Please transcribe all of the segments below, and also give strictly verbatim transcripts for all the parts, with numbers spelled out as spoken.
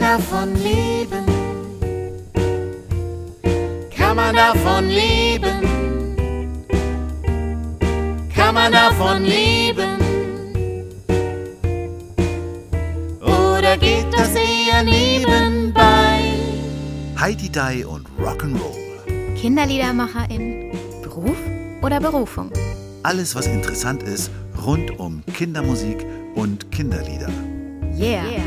davon leben? Kann man davon leben? Kann man davon leben? Oder geht das eher nebenbei? Heidi Dai und Rock'n'Roll. Kinderliedermacherin, Beruf oder Berufung? Alles, was interessant ist, rund um Kindermusik und Kinderlieder. Yeah. yeah.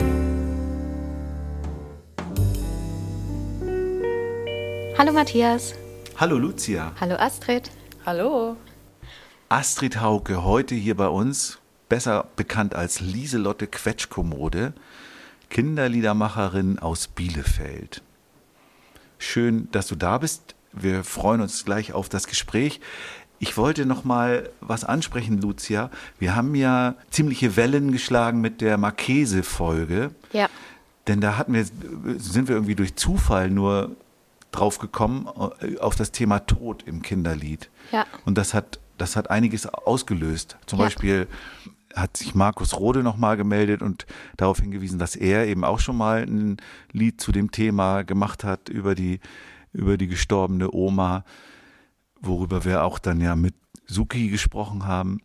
Hallo Matthias. Hallo Lucia. Hallo Astrid. Hallo. Astrid Hauke, heute hier bei uns, besser bekannt als Lieselotte Quetschkommode, Kinderliedermacherin aus Bielefeld. Schön, dass du da bist. Wir freuen uns gleich auf das Gespräch. Ich wollte noch mal was ansprechen, Lucia. Wir haben ja ziemliche Wellen geschlagen mit der Marchese-Folge. Ja. Denn da hatten wir, sind wir irgendwie durch Zufall nur drauf gekommen, auf das Thema Tod im Kinderlied. Ja. Und das hat, das hat einiges ausgelöst. Zum ja. Beispiel hat sich Markus Rode noch mal gemeldet und darauf hingewiesen, dass er eben auch schon mal ein Lied zu dem Thema gemacht hat über die, über die gestorbene Oma, worüber wir auch dann ja mit Suki gesprochen haben.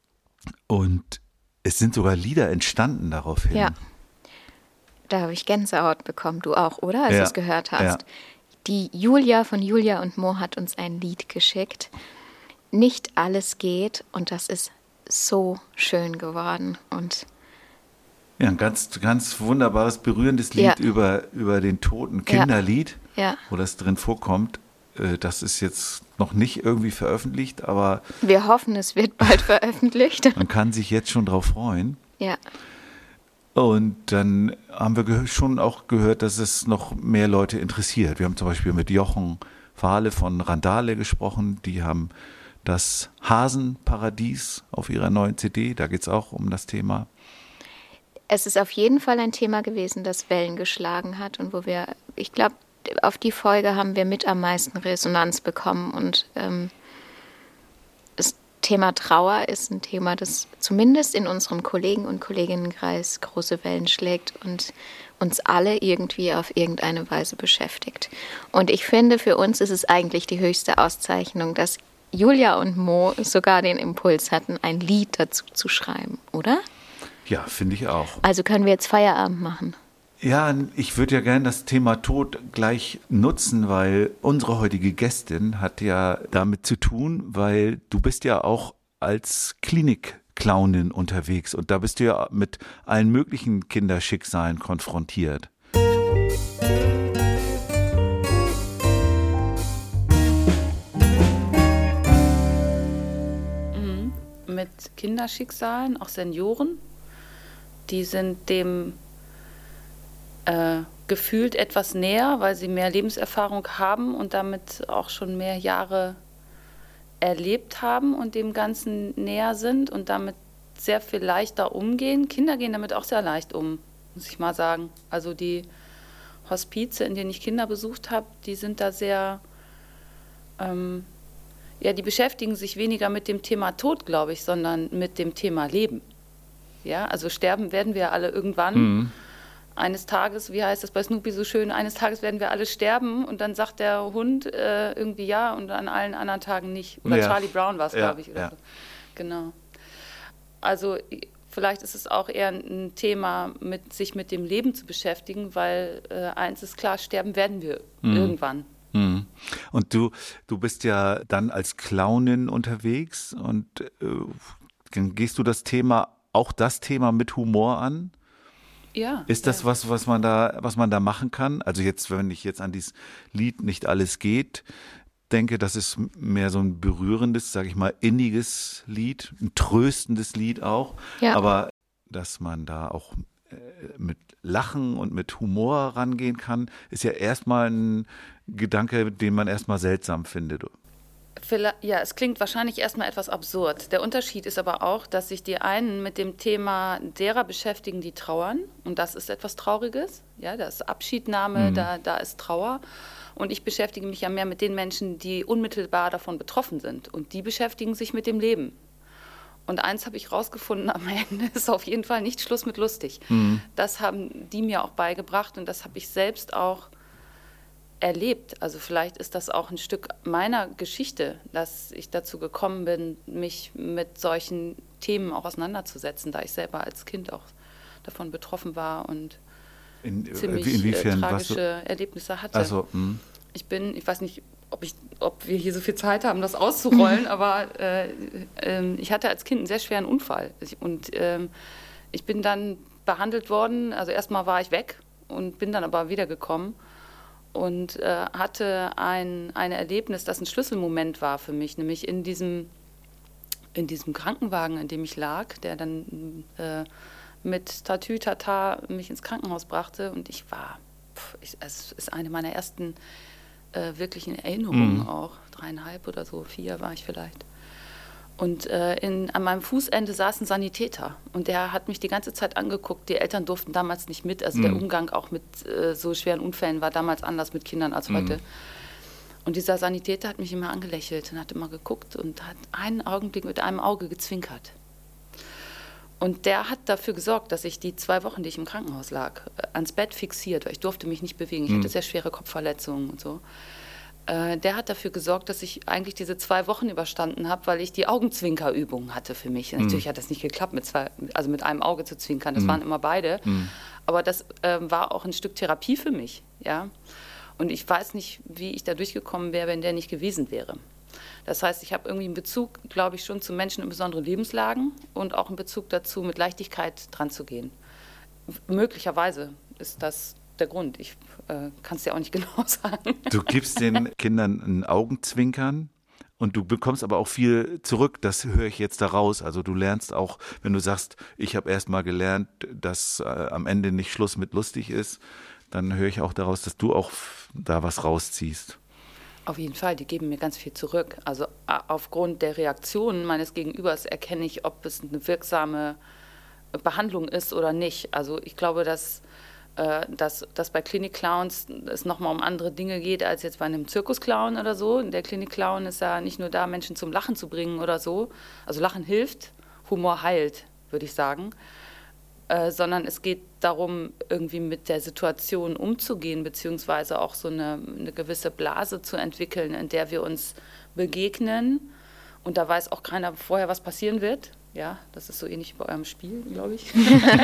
Und es sind sogar Lieder entstanden daraufhin. Ja, da habe ich Gänsehaut bekommen. Du auch, oder? Als ja. du es gehört hast. Ja. Die Julia von Julia und Mo hat uns ein Lied geschickt. Nicht alles geht, und das ist so schön geworden. Und ja, ein ganz, ganz wunderbares, berührendes Lied ja. über, über den toten Kinderlied, ja. Ja. wo das drin vorkommt. Das ist jetzt noch nicht irgendwie veröffentlicht, aber wir hoffen, es wird bald veröffentlicht. Man kann sich jetzt schon drauf freuen. Ja. Und dann haben wir ge- schon auch gehört, dass es noch mehr Leute interessiert. Wir haben zum Beispiel mit Jochen Fahle von Randale gesprochen. Die haben das Hasenparadies auf ihrer neuen C D. Da geht es auch um das Thema. Es ist auf jeden Fall ein Thema gewesen, das Wellen geschlagen hat und wo wir, ich glaube, auf die Folge haben wir mit am meisten Resonanz bekommen. Und ähm, das Thema Trauer ist ein Thema, das zumindest in unserem Kollegen- und Kolleginnenkreis große Wellen schlägt und uns alle irgendwie auf irgendeine Weise beschäftigt. Und ich finde, für uns ist es eigentlich die höchste Auszeichnung, dass Julia und Mo sogar den Impuls hatten, ein Lied dazu zu schreiben, oder? Ja, finde ich auch. Also können wir jetzt Feierabend machen. Ja, ich würde ja gerne das Thema Tod gleich nutzen, weil unsere heutige Gästin hat ja damit zu tun, weil du bist ja auch als Klinikclownin unterwegs und da bist du ja mit allen möglichen Kinderschicksalen konfrontiert. Mhm. Mit Kinderschicksalen, auch Senioren, die sind dem Äh, gefühlt etwas näher, weil sie mehr Lebenserfahrung haben und damit auch schon mehr Jahre erlebt haben und dem Ganzen näher sind und damit sehr viel leichter umgehen. Kinder gehen damit auch sehr leicht um, muss ich mal sagen. Also die Hospize, in denen ich Kinder besucht habe, die sind da sehr, ähm, ja, die beschäftigen sich weniger mit dem Thema Tod, glaube ich, sondern mit dem Thema Leben. Ja, also sterben werden wir alle irgendwann. Mhm. Eines Tages, wie heißt es bei Snoopy so schön, eines Tages werden wir alle sterben und dann sagt der Hund äh, irgendwie ja und an allen anderen Tagen nicht. Oder ja. Charlie Brown war es, ja, glaube ich. Oder ja. so. Genau. Also vielleicht ist es auch eher ein Thema, mit, sich mit dem Leben zu beschäftigen, weil äh, eins ist klar, sterben werden wir mhm. irgendwann. Mhm. Und du, du bist ja dann als Clownin unterwegs und äh, dann gehst du das Thema, auch das Thema mit Humor an? Ja, ist das ja. was, was man da, was man da machen kann? Also jetzt, wenn ich jetzt an dieses Lied Nicht alles geht denke, das ist mehr so ein berührendes, sage ich mal, inniges Lied, ein tröstendes Lied auch. Ja. Aber dass man da auch äh, mit Lachen und mit Humor rangehen kann, ist ja erstmal ein Gedanke, den man erstmal seltsam findet. Ja, es klingt wahrscheinlich erstmal etwas absurd. Der Unterschied ist aber auch, dass sich die einen mit dem Thema derer beschäftigen, die trauern. Und das ist etwas Trauriges. Ja, da ist Abschiednahme, mhm. da, da ist Trauer. Und ich beschäftige mich ja mehr mit den Menschen, die unmittelbar davon betroffen sind. Und die beschäftigen sich mit dem Leben. Und eins habe ich rausgefunden, am Ende ist auf jeden Fall nicht Schluss mit lustig. Mhm. Das haben die mir auch beigebracht und das habe ich selbst auch erlebt. Also vielleicht ist das auch ein Stück meiner Geschichte, dass ich dazu gekommen bin, mich mit solchen Themen auch auseinanderzusetzen, da ich selber als Kind auch davon betroffen war und In, ziemlich inwiefern, äh, was tragische du, Erlebnisse hatte. also, mh. Ich bin, ich weiß nicht, ob, ich, ob wir hier so viel Zeit haben, das auszurollen, aber äh, äh, ich hatte als Kind einen sehr schweren Unfall. Ich, und äh, ich bin dann behandelt worden, also erstmal war ich weg und bin dann aber wiedergekommen und äh, hatte ein, ein Erlebnis, das ein Schlüsselmoment war für mich, nämlich in diesem, in diesem Krankenwagen, in dem ich lag, der dann äh, mit Tatütata mich ins Krankenhaus brachte und ich war, pff, ich, es ist eine meiner ersten äh, wirklichen Erinnerungen Mhm. auch, dreieinhalb oder so, vier war ich vielleicht. Und äh, in, an meinem Fußende saß ein Sanitäter und der hat mich die ganze Zeit angeguckt. Die Eltern durften damals nicht mit, also Mhm. der Umgang auch mit äh, so schweren Unfällen war damals anders mit Kindern als Mhm. heute. Und dieser Sanitäter hat mich immer angelächelt und hat immer geguckt und hat einen Augenblick mit einem Auge gezwinkert. Und der hat dafür gesorgt, dass ich die zwei Wochen, die ich im Krankenhaus lag, äh, ans Bett fixiert, weil ich durfte mich nicht bewegen. Ich Mhm. hatte sehr schwere Kopfverletzungen und so. Äh, der hat dafür gesorgt, dass ich eigentlich diese zwei Wochen überstanden habe, weil ich die Augenzwinkerübungen hatte für mich. Mhm. Natürlich hat das nicht geklappt, mit zwei, also mit einem Auge zu zwinkern. Das Mhm. waren immer beide. Mhm. Aber das äh, war auch ein Stück Therapie für mich. Ja? Und ich weiß nicht, wie ich da durchgekommen wäre, wenn der nicht gewesen wäre. Das heißt, ich habe irgendwie einen Bezug, glaube ich, schon zu Menschen in besonderen Lebenslagen und auch einen Bezug dazu, mit Leichtigkeit dran zu gehen. Möglicherweise ist das der Grund. Ich äh, kann es dir auch nicht genau sagen. Du gibst den Kindern ein Augenzwinkern und du bekommst aber auch viel zurück, das höre ich jetzt daraus. Also du lernst auch, wenn du sagst, ich habe erst mal gelernt, dass äh, am Ende nicht Schluss mit lustig ist, dann höre ich auch daraus, dass du auch da was rausziehst. Auf jeden Fall, die geben mir ganz viel zurück. Also a- aufgrund der Reaktionen meines Gegenübers erkenne ich, ob es eine wirksame Behandlung ist oder nicht. Also ich glaube, dass, äh, dass, dass bei Klinik-Clowns es nochmal um andere Dinge geht, als jetzt bei einem Zirkusclown oder so. Der Klinik-Clown ist ja nicht nur da, Menschen zum Lachen zu bringen oder so. Also Lachen hilft, Humor heilt, würde ich sagen. Äh, sondern es geht darum, irgendwie mit der Situation umzugehen, beziehungsweise auch so eine, eine gewisse Blase zu entwickeln, in der wir uns begegnen. Und da weiß auch keiner vorher, was passieren wird. Ja, das ist so ähnlich wie bei eurem Spiel, glaube ich.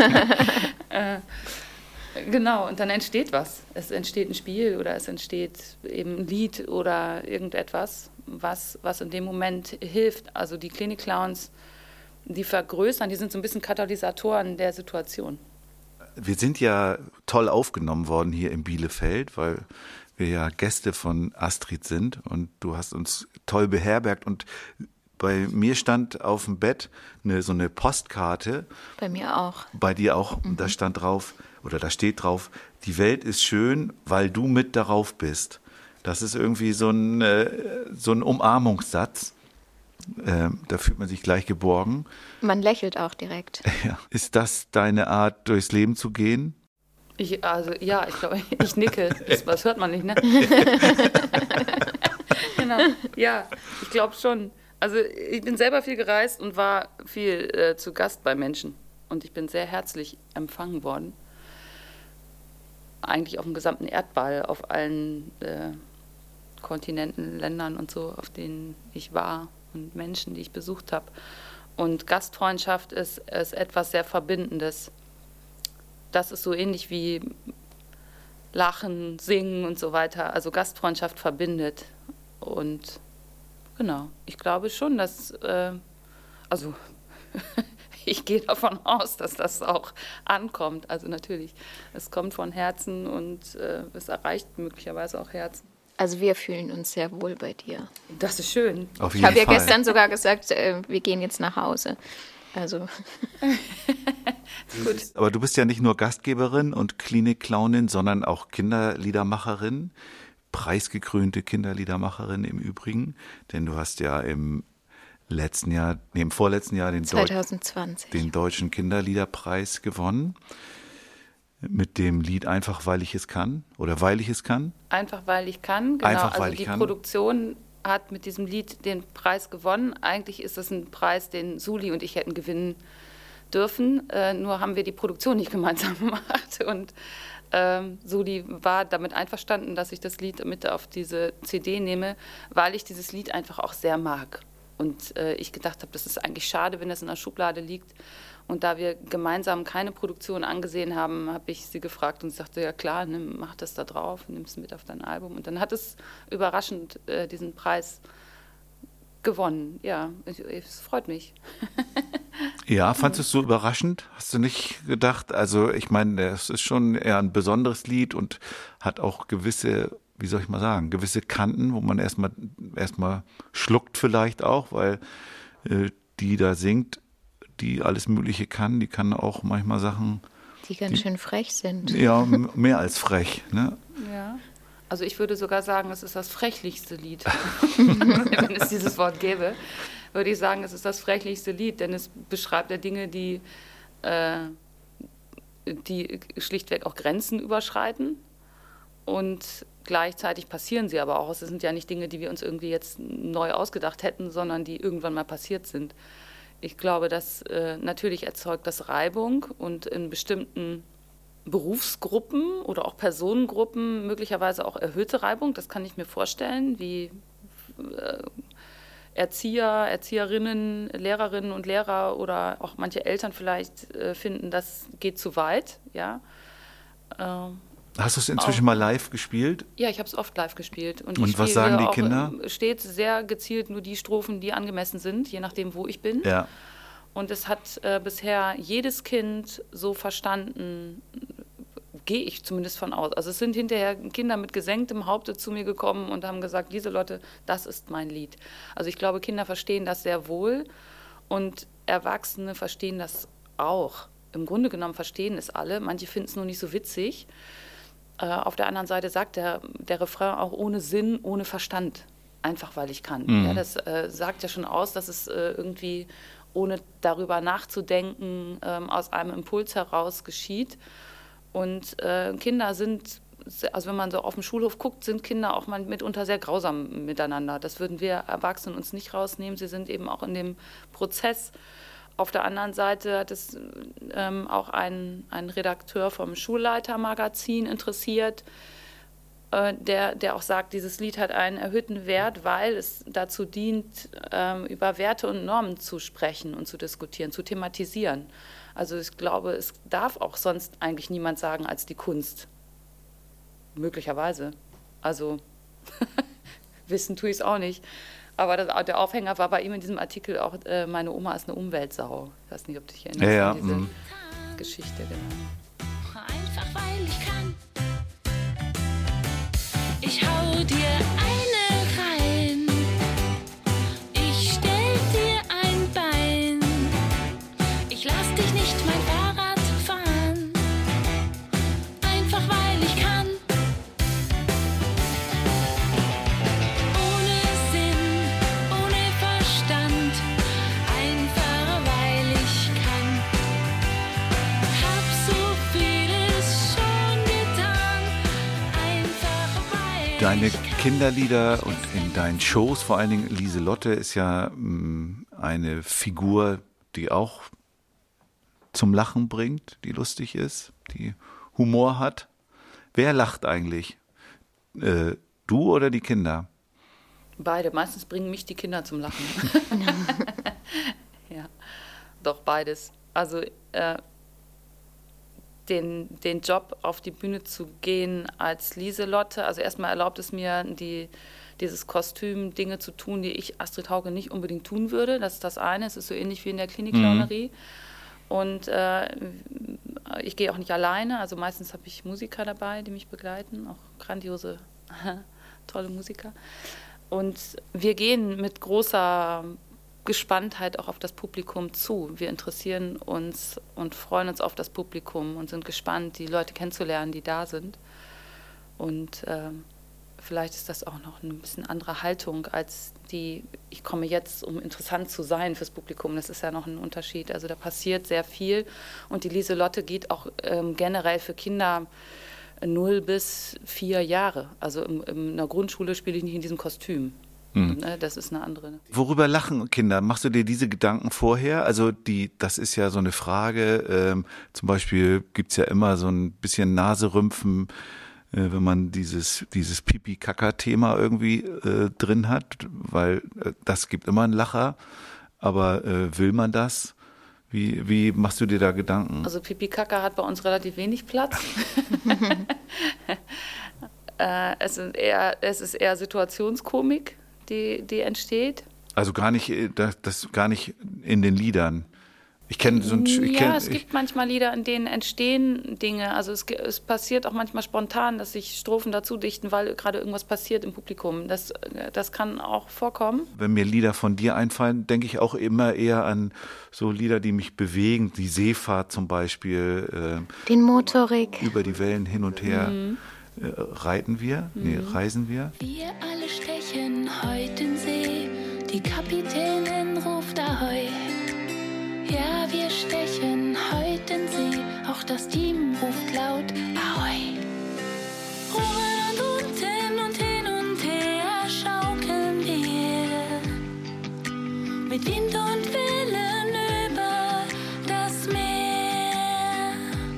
äh, genau, und dann entsteht was. Es entsteht ein Spiel oder es entsteht eben ein Lied oder irgendetwas, was, was in dem Moment hilft. Also die Klinik-Clowns, die vergrößern, die sind so ein bisschen Katalysatoren der Situation. Wir sind ja toll aufgenommen worden hier in Bielefeld, weil wir ja Gäste von Astrid sind und du hast uns toll beherbergt und bei mir stand auf dem Bett eine, so eine Postkarte. Bei mir auch. Bei dir auch. Mhm. Da stand drauf, oder da steht drauf, die Welt ist schön, weil du mit darauf bist. Das ist irgendwie so ein, äh, so ein Umarmungssatz. Äh, da fühlt man sich gleich geborgen. Man lächelt auch direkt. Ja. Ist das deine Art, durchs Leben zu gehen? Ich, also ja, ich glaube, ich nicke. Das, das hört man nicht, ne? Genau. Ja, ich glaube schon. Also ich bin selber viel gereist und war viel äh, zu Gast bei Menschen. Und ich bin sehr herzlich empfangen worden. Eigentlich auf dem gesamten Erdball, auf allen äh, Kontinenten, Ländern und so, auf denen ich war und Menschen, die ich besucht habe. Und Gastfreundschaft ist, ist etwas sehr Verbindendes. Das ist so ähnlich wie Lachen, Singen und so weiter. Also Gastfreundschaft verbindet. Und genau, ich glaube schon, dass, äh, also ich gehe davon aus, dass das auch ankommt. Also natürlich, es kommt von Herzen und äh, es erreicht möglicherweise auch Herzen. Also wir fühlen uns sehr wohl bei dir. Das ist schön. Auf Ich jeden habe ja Fall. gestern sogar gesagt, äh, wir gehen jetzt nach Hause. Also Gut. Aber du bist ja nicht nur Gastgeberin und Klinik-Clownin, sondern auch Kinderliedermacherin, preisgekrönte Kinderliedermacherin im Übrigen, denn du hast ja im letzten Jahr, nee, im vorletzten Jahr den, Deu- zwanzig zwanzig. den Deutschen Kinderliederpreis gewonnen mit dem Lied Einfach, weil ich es kann oder weil ich es kann. Einfach weil ich kann. Genau, Einfach, weil also ich die kann. Produktion hat mit diesem Lied den Preis gewonnen. Eigentlich ist das ein Preis, den Suli und ich hätten gewinnen dürfen. Äh, nur haben wir die Produktion nicht gemeinsam gemacht. Und ähm, Suli war damit einverstanden, dass ich das Lied mit auf diese C D nehme, weil ich dieses Lied einfach auch sehr mag. Und äh, ich gedacht habe, das ist eigentlich schade, wenn das in der Schublade liegt. Und da wir gemeinsam keine Produktion angesehen haben, habe ich sie gefragt und sie sagte, ja klar, nimm, mach das da drauf, nimm es mit auf dein Album. Und dann hat es überraschend äh, diesen Preis gewonnen. Ja, es freut mich. Ja, fandest du es so überraschend? Hast du nicht gedacht? Also ich meine, es ist schon eher ein besonderes Lied und hat auch gewisse, wie soll ich mal sagen, gewisse Kanten, wo man erstmal erstmal schluckt vielleicht auch, weil äh, die da singt, die alles Mögliche kann, die kann auch manchmal Sachen, die ganz die, schön frech sind. Ja, mehr als frech. Ne? Ja, also ich würde sogar sagen, es ist das frechlichste Lied. Wenn es dieses Wort gäbe, würde ich sagen, es ist das frechlichste Lied, denn es beschreibt ja Dinge, die, äh, die schlichtweg auch Grenzen überschreiten und gleichzeitig passieren sie aber auch. Es sind ja nicht Dinge, die wir uns irgendwie jetzt neu ausgedacht hätten, sondern die irgendwann mal passiert sind. Ich glaube, dass äh, natürlich erzeugt das Reibung und in bestimmten Berufsgruppen oder auch Personengruppen möglicherweise auch erhöhte Reibung. Das kann ich mir vorstellen, wie äh, Erzieher, Erzieherinnen, Lehrerinnen und Lehrer oder auch manche Eltern vielleicht äh, finden, das geht zu weit. Ja. Ähm. Hast du es inzwischen auch mal live gespielt? Ja, ich habe es oft live gespielt. Und, und ich was sagen die auch Kinder? Stets sehr gezielt nur die Strophen, die angemessen sind, je nachdem, wo ich bin. Ja. Und es hat äh, bisher jedes Kind so verstanden, gehe ich zumindest von aus. Also es sind hinterher Kinder mit gesenktem Haupte zu mir gekommen und haben gesagt, Lieselotte, das ist mein Lied. Also ich glaube, Kinder verstehen das sehr wohl und Erwachsene verstehen das auch. Im Grunde genommen verstehen es alle. Manche finden es nur nicht so witzig. Auf der anderen Seite sagt der, der Refrain auch ohne Sinn, ohne Verstand, einfach weil ich kann. Mhm. Ja, das äh, sagt ja schon aus, dass es äh, irgendwie ohne darüber nachzudenken ähm, aus einem Impuls heraus geschieht. Und äh, Kinder sind, also wenn man so auf dem Schulhof guckt, sind Kinder auch mal mitunter sehr grausam miteinander. Das würden wir Erwachsenen uns nicht rausnehmen. Sie sind eben auch in dem Prozess. Auf der anderen Seite hat es ähm, auch ein, ein Redakteur vom Schulleitermagazin interessiert, äh, der, der auch sagt, dieses Lied hat einen erhöhten Wert, weil es dazu dient, ähm, über Werte und Normen zu sprechen und zu diskutieren, zu thematisieren. Also ich glaube, es darf auch sonst eigentlich niemand sagen als die Kunst. Möglicherweise. Also wissen tue ich es auch nicht. Aber das, der Aufhänger war bei ihm in diesem Artikel auch, äh, meine Oma ist eine Umweltsau. Ich weiß nicht, ob du dich erinnerst ja, ja. an diese mm. Geschichte. Genau. Einfach weil ich kann. Ich hau dir eine rein. Ich stell dir ein Bein. Ich lass dich nicht mein Fahrrad fahren. Einfach weil ich kann. Deine Kinderlieder und in deinen Shows, vor allen Dingen Lieselotte ist ja mh, eine Figur, die auch zum Lachen bringt, die lustig ist, die Humor hat. Wer lacht eigentlich? Äh, du oder die Kinder? Beide. Meistens bringen mich die Kinder zum Lachen. Ja, doch beides. Also äh, Den, den Job auf die Bühne zu gehen als Lieselotte. Also erstmal erlaubt es mir, die, dieses Kostüm, Dinge zu tun, die ich, Astrid Hauke, nicht unbedingt tun würde. Das ist das eine. Es ist so ähnlich wie in der Klinik-Clownerie. Mhm. Und äh, ich gehe auch nicht alleine. Also meistens habe ich Musiker dabei, die mich begleiten. Auch grandiose, tolle Musiker. Und wir gehen mit großer Gespanntheit auch auf das Publikum zu. Wir interessieren uns und freuen uns auf das Publikum und sind gespannt, die Leute kennenzulernen, die da sind. Und äh, vielleicht ist das auch noch eine bisschen andere Haltung als die, ich komme jetzt, um interessant zu sein fürs Publikum. Das ist ja noch ein Unterschied. Also da passiert sehr viel. Und die Lieselotte geht auch ähm, generell für Kinder null bis vier Jahre. Also in, in einer Grundschule spiele ich nicht in diesem Kostüm. Mhm. Ne, das ist eine andere. Worüber lachen Kinder? Machst du dir diese Gedanken vorher? Also die, das ist ja so eine Frage. Ähm, zum Beispiel gibt's ja immer so ein bisschen Naserümpfen, äh, wenn man dieses dieses Pipi-Kaka-Thema irgendwie äh, drin hat, weil äh, das gibt immer einen Lacher. Aber äh, will man das? Wie wie machst du dir da Gedanken? Also Pipi Kaka hat bei uns relativ wenig Platz. äh, es, sind eher, es ist eher Situationskomik, die, die entsteht. Also gar nicht, äh, das, das gar nicht in den Liedern. Ich kenne so ein, ich Ja, kenn, es gibt ich, manchmal Lieder, in denen entstehen Dinge. Also es, ge- es passiert auch manchmal spontan, dass sich Strophen dazu dichten, weil gerade irgendwas passiert im Publikum. Das, das kann auch vorkommen. wenn mir Lieder von dir einfallen, denke ich auch immer eher an so Lieder, die mich bewegen. Die Seefahrt zum Beispiel. Äh, Den Motorik. über die Wellen hin und her Mhm. äh, reiten wir, nee, reisen wir. Wir alle stechen heut in See, die Kapitänin ruft Ahoi. Ja, wir stechen heut in See, auch das Team ruft laut Ahoi. Rudern und unten und hin und her schaukeln wir, mit Wind und Wellen über das Meer.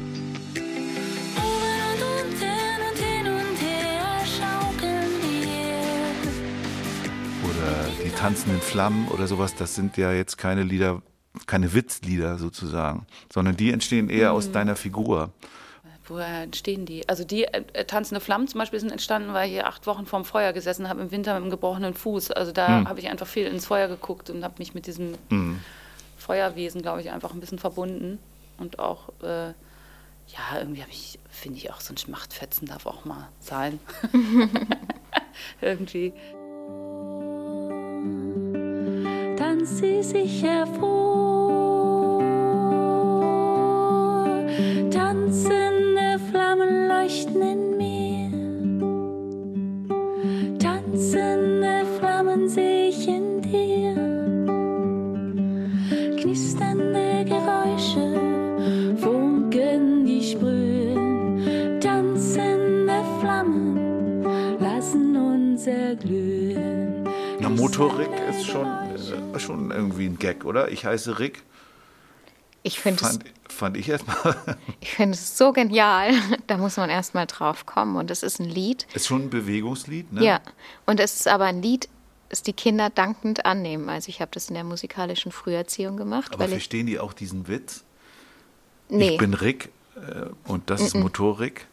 Rudern und unten und hin und her schaukeln wir. Oder die tanzenden Flammen oder sowas, das sind ja jetzt keine Lieder, keine Witzlieder sozusagen, sondern die entstehen eher aus deiner Figur. Woher entstehen die? Also die äh, Tanzende Flammen zum Beispiel sind entstanden, weil ich hier acht Wochen vorm Feuer gesessen habe, im Winter mit einem gebrochenen Fuß. Also da Hm. habe ich einfach viel ins Feuer geguckt und habe mich mit diesem Mhm. Feuerwesen, glaube ich, einfach ein bisschen verbunden. Und auch, äh, ja, irgendwie habe ich, finde ich auch, so ein Schmachtfetzen darf auch mal sein. Irgendwie. Tanzt sie sich hervor. Tanzende Flammen leuchten in mir. Tanzende Flammen sehe ich in dir. Knisternde Geräusche, Funken, die sprühen. Tanzende Flammen lassen uns erglühen. Na, Motor-Rick ist schon, äh, schon irgendwie ein Gag, oder? Ich heiße Rick. Ich finde es, Fand, fand ich erstmal. ich finde es so genial. Da muss man erst mal drauf kommen. Und es ist ein Lied. Ist schon ein Bewegungslied, ne? Ja. Und es ist aber ein Lied, das die Kinder dankend annehmen. Also ich habe das in der musikalischen Früherziehung gemacht. Aber weil ich, verstehen die auch diesen Witz? nee. Ich bin Rick äh, und das ist Motor-Rick.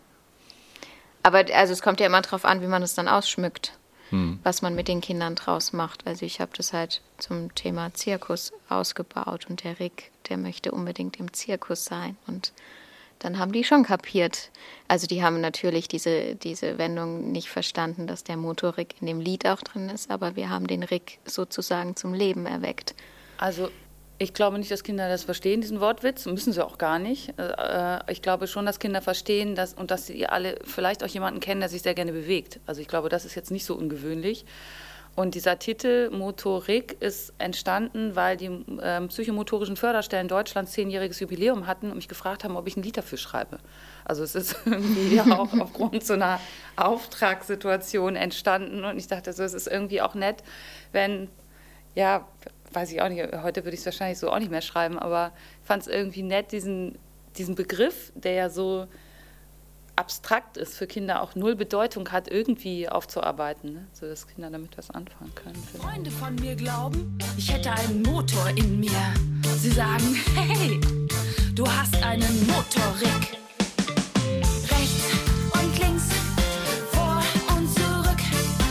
Aber also es kommt ja immer drauf an, wie man es dann ausschmückt. Hm. Was man mit den Kindern draus macht. Also ich habe das halt zum Thema Zirkus ausgebaut und der Rick, der möchte unbedingt im Zirkus sein und dann haben die schon kapiert. Also die haben natürlich diese, diese Wendung nicht verstanden, dass der Motor-Rick in dem Lied auch drin ist, aber wir haben den Rick sozusagen zum Leben erweckt. Also ich glaube nicht, dass Kinder das verstehen, diesen Wortwitz. Müssen sie auch gar nicht. Äh, Ich glaube schon, dass Kinder verstehen dass, und dass sie alle vielleicht auch jemanden kennen, der sich sehr gerne bewegt. Also ich glaube, das ist jetzt nicht so ungewöhnlich. Und dieser Titel Motorik ist entstanden, weil die ähm, psychomotorischen Förderstellen Deutschlands zehnjähriges Jubiläum hatten und mich gefragt haben, ob ich ein Lied dafür schreibe. Also es ist irgendwie auch aufgrund so einer Auftragssituation entstanden. Und ich dachte, so, es ist irgendwie auch nett, wenn, ja, weiß ich auch nicht, heute würde ich es wahrscheinlich so auch nicht mehr schreiben, aber ich fand es irgendwie nett, diesen, diesen Begriff, der ja so abstrakt ist, für Kinder auch null Bedeutung hat, irgendwie aufzuarbeiten, ne? So dass Kinder damit was anfangen können. Vielleicht. Freunde von mir glauben, ich hätte einen Motor in mir. Sie sagen, hey, du hast einen Motor-Rick. Rechts und links, vor und zurück,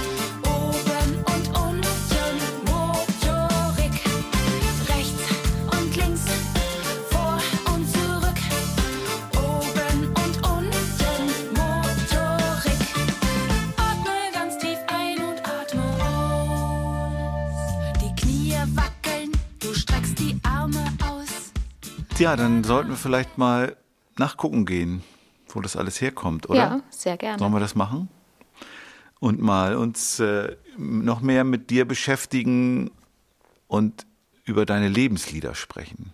oben und unten, Motor-Rick. Rechts und links, vor und zurück, oben und unten, Motor-Rick. Atme ganz tief ein und atme aus. Die Knie wackeln, du streckst die Arme aus. Ja, dann sollten wir vielleicht mal nachgucken gehen, wo das alles herkommt, oder? Ja, sehr gerne. Sollen wir das machen? Und mal uns äh, noch mehr mit dir beschäftigen und über deine Lebenslieder sprechen.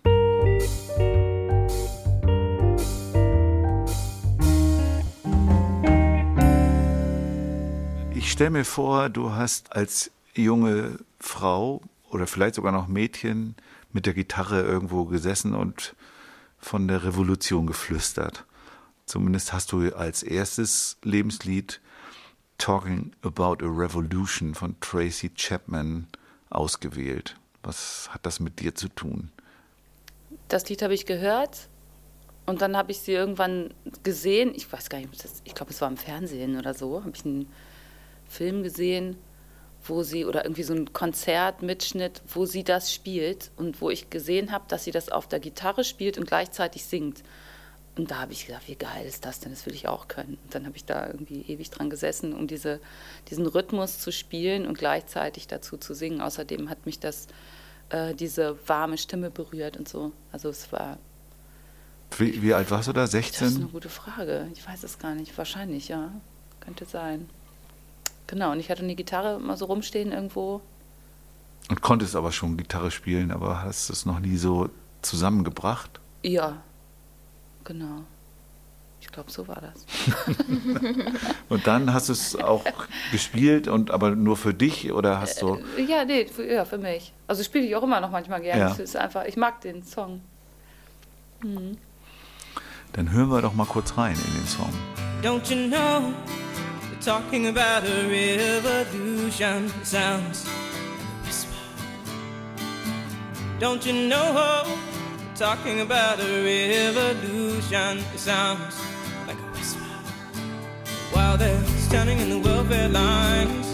Ich stelle mir vor, du hast als junge Frau oder vielleicht sogar noch Mädchen mit der Gitarre irgendwo gesessen und von der Revolution geflüstert. Zumindest hast du als erstes Lebenslied Talking About a Revolution von Tracy Chapman ausgewählt. Was hat das mit dir zu tun? Das Lied habe ich gehört und dann habe ich sie irgendwann gesehen. Ich weiß gar nicht, ich glaube, es war im Fernsehen oder so. Habe ich einen Film gesehen, wo sie, oder irgendwie so ein Konzertmitschnitt, wo sie das spielt und wo ich gesehen habe, dass sie das auf der Gitarre spielt und gleichzeitig singt. Und da habe ich gedacht, wie geil ist das denn, das will ich auch können. Und dann habe ich da irgendwie ewig dran gesessen, um diese, diesen Rhythmus zu spielen und gleichzeitig dazu zu singen. Außerdem hat mich das, äh, diese warme Stimme berührt und so. Also es war... Wie, wie alt warst du da, sechzehn? Das ist eine gute Frage, ich weiß es gar nicht. Wahrscheinlich, ja, könnte sein. Genau, und ich hatte eine Gitarre mal so rumstehen irgendwo. Und konntest aber schon Gitarre spielen, aber hast es noch nie so zusammengebracht? Ja, genau. Ich glaube, so war das. Und dann hast du es auch gespielt, und aber nur für dich, oder hast du... Äh, ja, nee, für, ja, für mich. Also spiele ich auch immer noch manchmal gerne. Ja. Es ist einfach, ich mag den Song. Mhm. Dann hören wir doch mal kurz rein in den Song. Don't you know, we're talking about a revolution. It sounds like a whisper. Don't you know, we're talking about a revolution. It sounds like a whisper. While they're standing in the welfare lines,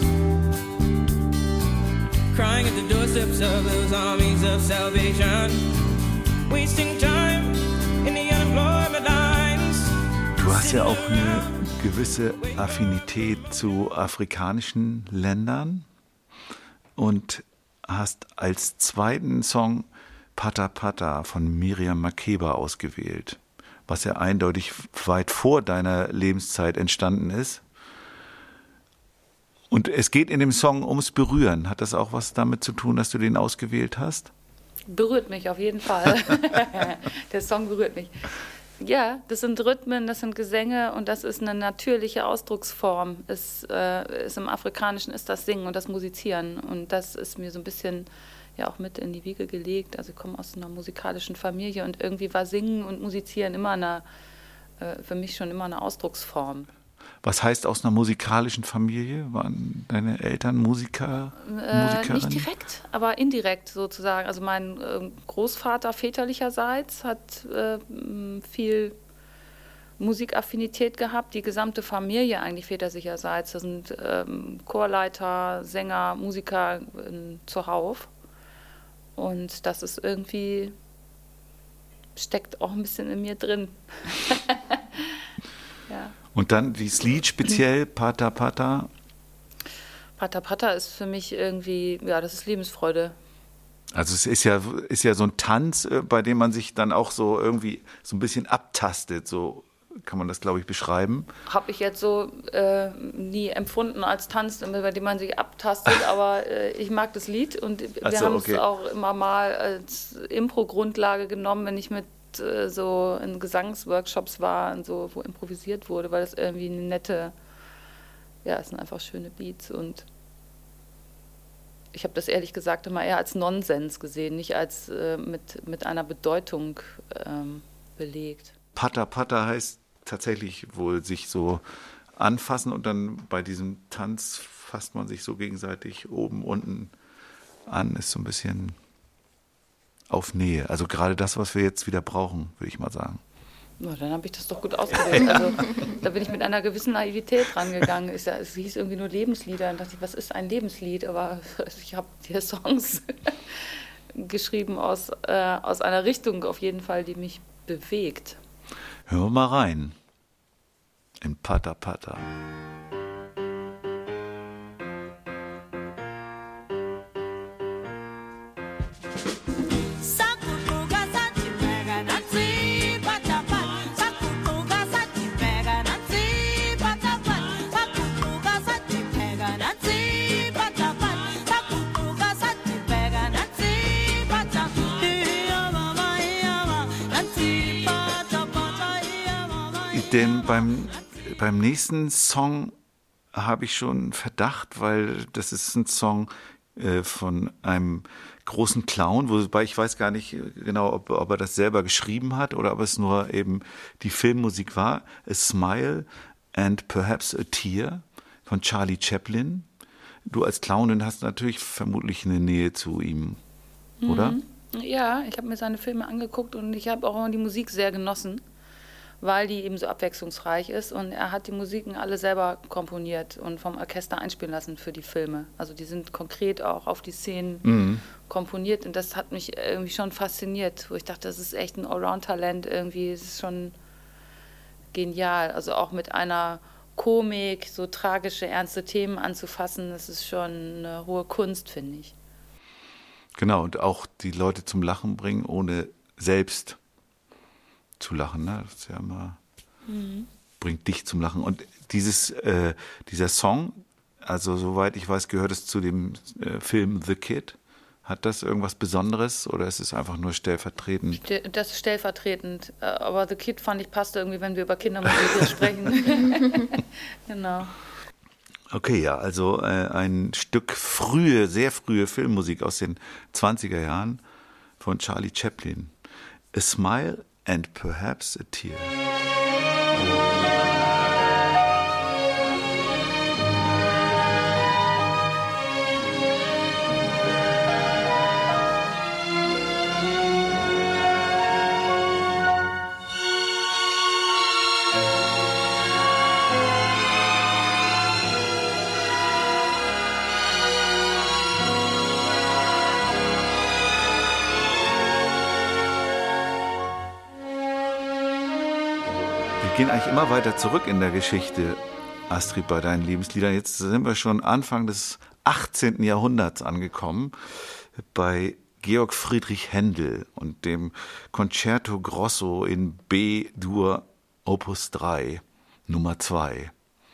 crying at the doorsteps of those armies of salvation, wasting time in the unemployment lines. Du hast ja auch eine gewisse Affinität zu afrikanischen Ländern und hast als zweiten Song Pata Pata von Miriam Makeba ausgewählt, was ja eindeutig weit vor deiner Lebenszeit entstanden ist. Und es geht in dem Song ums Berühren. Hat das auch was damit zu tun, dass du den ausgewählt hast? Berührt mich auf jeden Fall. Der Song berührt mich. Ja, das sind Rhythmen, das sind Gesänge und das ist eine natürliche Ausdrucksform. Es, äh, ist im Afrikanischen ist das Singen und das Musizieren. Und das ist mir so ein bisschen ja auch mit in die Wiege gelegt. Also ich komme aus einer musikalischen Familie und irgendwie war Singen und Musizieren immer eine, äh, für mich schon immer eine Ausdrucksform. Was heißt aus einer musikalischen Familie? Waren deine Eltern Musiker, äh, Nicht direkt, aber indirekt sozusagen. Also mein äh, Großvater väterlicherseits hat äh, viel Musikaffinität gehabt. Die gesamte Familie eigentlich väterlicherseits. Das sind ähm, Chorleiter, Sänger, Musiker äh, zuhauf. Und das ist irgendwie, steckt auch ein bisschen in mir drin. Ja. Und dann dieses Lied speziell, Pata Pata. Pata Pata ist für mich irgendwie, ja, das ist Lebensfreude. Also es ist ja, ist ja so ein Tanz, bei dem man sich dann auch so irgendwie so ein bisschen abtastet, so kann man das, glaube ich, beschreiben. Habe ich jetzt so äh, nie empfunden als Tanz, bei dem man sich abtastet, aber äh, ich mag das Lied und wir so, haben okay. es auch immer mal als Impro-Grundlage genommen, wenn ich mit so in Gesangsworkshops war und so, wo improvisiert wurde, weil das irgendwie eine nette, ja, es sind einfach schöne Beats und ich habe das ehrlich gesagt immer eher als Nonsens gesehen, nicht als äh, mit, mit einer Bedeutung ähm, belegt. Pata Pata heißt tatsächlich wohl sich so anfassen und dann bei diesem Tanz fasst man sich so gegenseitig oben, unten an, ist so ein bisschen auf Nähe. Also gerade das, was wir jetzt wieder brauchen, würde ich mal sagen. Na, dann habe ich das doch gut ausgewählt. Also, da bin ich mit einer gewissen Naivität rangegangen. Es, es hieß irgendwie nur Lebenslieder. Und dachte ich, was ist ein Lebenslied? Aber ich habe hier Songs geschrieben aus, äh, aus einer Richtung auf jeden Fall, die mich bewegt. Hören wir mal rein in Pata Pata. Denn beim, beim nächsten Song habe ich schon einen Verdacht, weil das ist ein Song äh, von einem großen Clown, wobei ich weiß gar nicht genau, ob, ob er das selber geschrieben hat oder ob es nur eben die Filmmusik war. A Smile and Perhaps a Tear von Charlie Chaplin. Du als Clownin hast natürlich vermutlich eine Nähe zu ihm, oder? Mhm. Ja, ich habe mir seine Filme angeguckt und ich habe auch immer die Musik sehr genossen, weil die eben so abwechslungsreich ist. Und er hat die Musiken alle selber komponiert und vom Orchester einspielen lassen für die Filme. Also die sind konkret auch auf die Szenen mhm. komponiert. Und das hat mich irgendwie schon fasziniert, wo ich dachte, das ist echt ein Allround-Talent irgendwie. Es ist schon genial. Also auch mit einer Komik, so tragische, ernste Themen anzufassen, das ist schon eine hohe Kunst, finde ich. Genau, und auch die Leute zum Lachen bringen, ohne selbst zu lachen, ne? Das ist ja immer, mhm. bringt dich zum Lachen. Und dieses, äh, dieser Song, also soweit ich weiß, gehört es zu dem äh, Film The Kid. Hat das irgendwas Besonderes oder ist es einfach nur stellvertretend? Das ist stellvertretend, aber The Kid fand ich passte irgendwie, wenn wir über Kindermusik sprechen. Genau. Okay, ja, also äh, ein Stück frühe, sehr frühe Filmmusik aus den zwanziger Jahren von Charlie Chaplin. A Smile and Perhaps a Tear. Wir gehen eigentlich immer weiter zurück in der Geschichte, Astrid, bei deinen Lebensliedern. Jetzt sind wir schon Anfang des achtzehnten Jahrhunderts angekommen, bei Georg Friedrich Händel und dem Concerto Grosso in B-Dur Opus drei, Nummer zwei.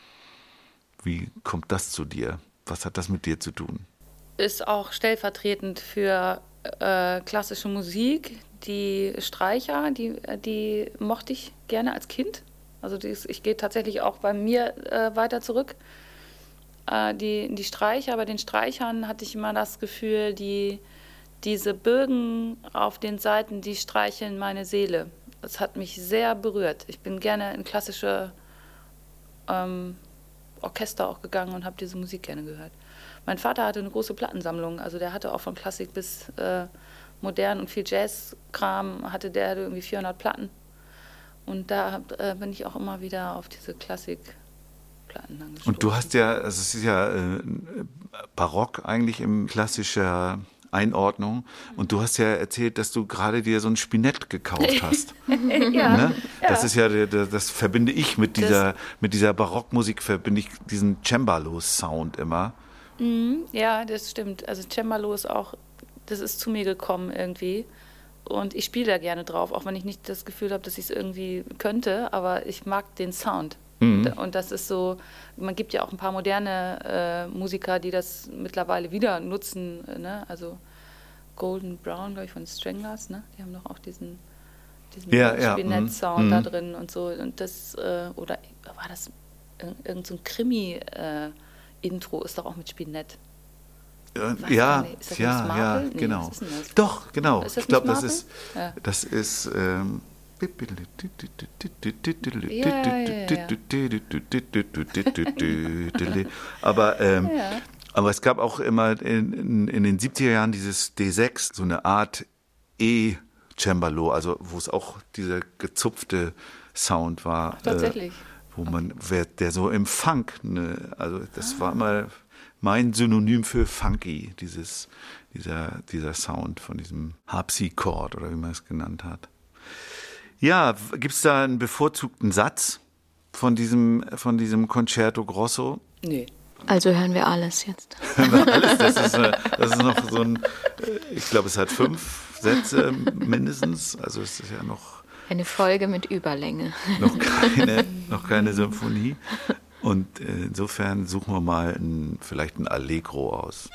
Wie kommt das zu dir? Was hat das mit dir zu tun? Ist auch stellvertretend für äh, klassische Musik. Die Streicher, die, die mochte ich gerne als Kind. Also dies, ich gehe tatsächlich auch bei mir äh, weiter zurück. Äh, die, die Streicher, bei den Streichern hatte ich immer das Gefühl, die, diese Bögen auf den Seiten, die streicheln meine Seele. Das hat mich sehr berührt. Ich bin gerne in klassische ähm, Orchester auch gegangen und habe diese Musik gerne gehört. Mein Vater hatte eine große Plattensammlung, also der hatte auch von Klassik bis äh, modern und viel Jazzkram, hatte der irgendwie vierhundert Platten. Und da äh, bin ich auch immer wieder auf diese Klassikplatten dann gestoßen. Und du hast ja, also es ist ja äh, Barock eigentlich in klassischer Einordnung. Und du hast ja erzählt, dass du gerade dir so ein Spinett gekauft hast. ja, ne? ja. Das ist ja, das verbinde ich mit dieser, mit dieser Barockmusik, verbinde ich diesen Cembalo-Sound immer. Mhm, ja, das stimmt. Also Cembalo ist auch, das ist zu mir gekommen irgendwie. Und ich spiele da gerne drauf, auch wenn ich nicht das Gefühl habe, dass ich es irgendwie könnte, aber ich mag den Sound. Mhm. Und das ist so, man gibt ja auch ein paar moderne äh, Musiker, die das mittlerweile wieder nutzen, ne? Also Golden Brown, glaube ich, von Stranglers, ne? Die haben doch auch diesen, diesen ja, ja. Spinett-Sound mhm. da drin und so. Und das, äh, oder war das irgend so ein Krimi-Intro, äh, ist doch auch mit Spinett. Was ja, ist das ja, ja, nee, genau. Doch, genau. Ist das ich glaube, das Marvel? ist, ja. das ist. Ähm, ja, ja, ja. aber, ähm, ja. aber es gab auch immer in, in, in den siebziger Jahren dieses D sechs, so eine Art E-Cembalo, also wo es auch dieser gezupfte Sound war. Ach, tatsächlich. Äh, wo man, der so im Funk, ne, also das ah. war immer mein Synonym für funky, dieses, dieser, dieser Sound von diesem Harpsichord oder wie man es genannt hat. Ja, gibt es da einen bevorzugten Satz von diesem, von diesem Concerto Grosso? Nee. Also hören wir alles jetzt. Hören wir alles? Das ist, das ist noch so ein, ich glaube, es hat fünf Sätze mindestens, also es ist ja noch... Eine Folge mit Überlänge. Noch keine, noch keine Symphonie. Und insofern suchen wir mal ein, vielleicht ein Allegro aus.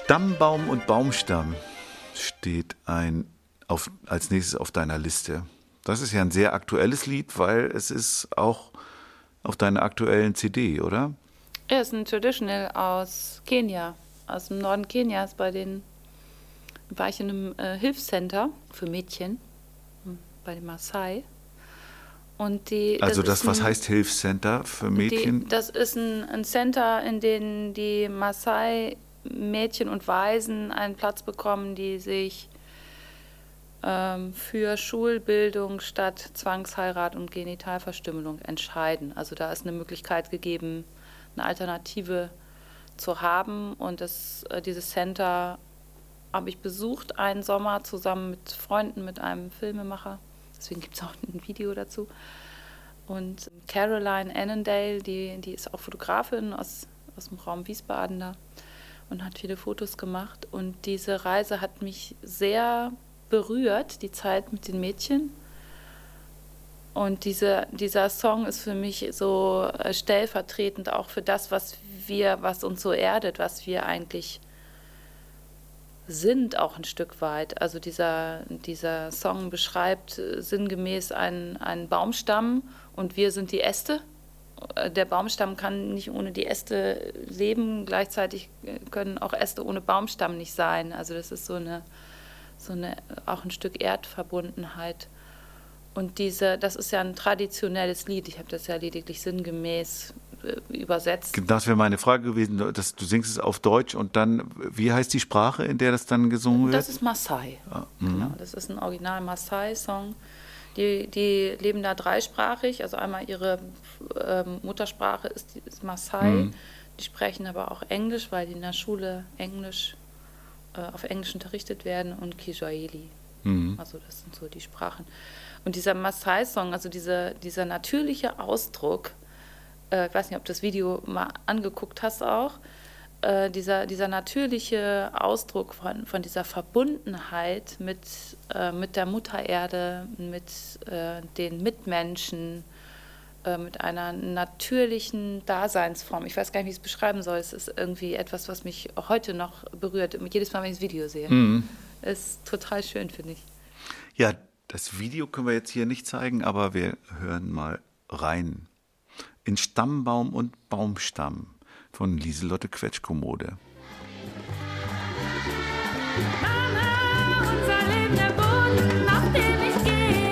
Stammbaum und Baumstamm steht ein auf, als nächstes auf deiner Liste. Das ist ja ein sehr aktuelles Lied, weil es ist auch auf deiner aktuellen C D, oder? Er ist ein Traditional aus Kenia, aus dem Norden Kenias. Bei den war ich in einem äh, Hilfscenter für Mädchen, bei den Maasai. Und die, Also das, das was ein, heißt Hilfscenter für Mädchen? Die, das ist ein, ein Center, in dem die Maasai-Mädchen und Waisen einen Platz bekommen, die sich ähm, für Schulbildung statt Zwangsheirat und Genitalverstümmelung entscheiden. Also da ist eine Möglichkeit gegeben, eine Alternative zu haben. Und das, äh, dieses Center habe ich besucht einen Sommer zusammen mit Freunden, mit einem Filmemacher. Deswegen gibt es auch ein Video dazu. Und Caroline Annandale, die, die ist auch Fotografin aus, aus dem Raum Wiesbaden da und hat viele Fotos gemacht. Und diese Reise hat mich sehr berührt, die Zeit mit den Mädchen. Und diese, dieser Song ist für mich so stellvertretend auch für das, was wir, was uns so erdet, was wir eigentlich sind, auch ein Stück weit. Also dieser, dieser Song beschreibt sinngemäß einen, einen Baumstamm und wir sind die Äste. Der Baumstamm kann nicht ohne die Äste leben, gleichzeitig können auch Äste ohne Baumstamm nicht sein. Also das ist so eine, so eine auch ein Stück Erdverbundenheit. Und diese, das ist ja ein traditionelles Lied, ich habe das ja lediglich sinngemäß äh, übersetzt. Das wäre meine Frage gewesen, dass du singst es auf Deutsch und dann, wie heißt die Sprache, in der das dann gesungen wird? Das ist Maasai, ah, genau, das ist ein original Maasai-Song. Die, die leben da dreisprachig, also einmal ihre äh, Muttersprache ist, ist Maasai, mhm. Die sprechen aber auch Englisch, weil die in der Schule Englisch, äh, auf Englisch unterrichtet werden und Kiswahili, mhm. Also das sind so die Sprachen. Und dieser Maasai-Song, also diese, dieser natürliche Ausdruck, äh, ich weiß nicht, ob du das Video mal angeguckt hast auch, äh, dieser, dieser natürliche Ausdruck von, von dieser Verbundenheit mit, äh, mit der Mutter Erde, mit äh, den Mitmenschen, äh, mit einer natürlichen Daseinsform. Ich weiß gar nicht, wie ich es beschreiben soll. Es ist irgendwie etwas, was mich heute noch berührt, jedes Mal, wenn ich das Video sehe. Mhm. Ist total schön, finde ich. Ja, das Video können wir jetzt hier nicht zeigen, aber wir hören mal rein. In Stammbaum und Baumstamm von Lieselotte Quetschkommode. Mama, unser Leben der Boden, auf dem ich gehe.